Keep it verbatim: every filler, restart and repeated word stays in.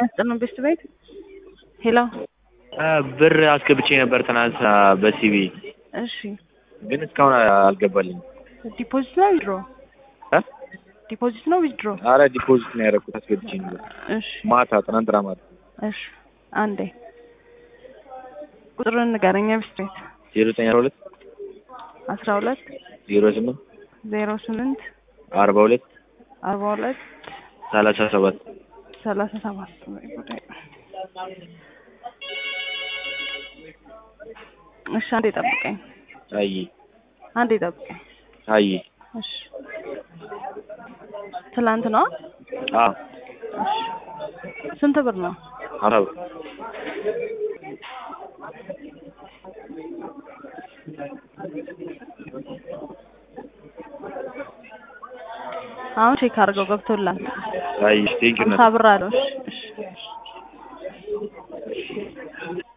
ያስጠነው ቤስት ቤት ሄሎ ብር አስገብቼ ነበር ትናንት በሲቢ እሺ ግን እስካሁን አልገባልኝም። ዲፖዚት ነው ዊድሮ እ ዲፖዚት ነው ዊድሮ? አረ ዲፖዚት ነው ያደረኩት አስገብቼ ነበር። እሺ ማታ ትናንትና ማታ። እሺ አንዴ ቁጥሩን ንገረኝ። ቤስት ቤት ዜሮ ዘጠኝ አስራ ሁለት አስራ ሁለት ዜሮ ስምንት ዜሮ ስምንት አርባ ሁለት አርባ ሁለት ሰላሳ ሰባት ሰላሳ ሰባት እሺ አንዴ ጠብቀኝ። አይ አንዴ ጠብቀኝ። አይ እሺ ትላንት ነው? አዎ። እሺ ስንት ብር ነው? አራት አሁን ቼክ አድርገው ገብቶላል። አይ ቴንክ ዩ። አምሳ ብር አለው። እሺ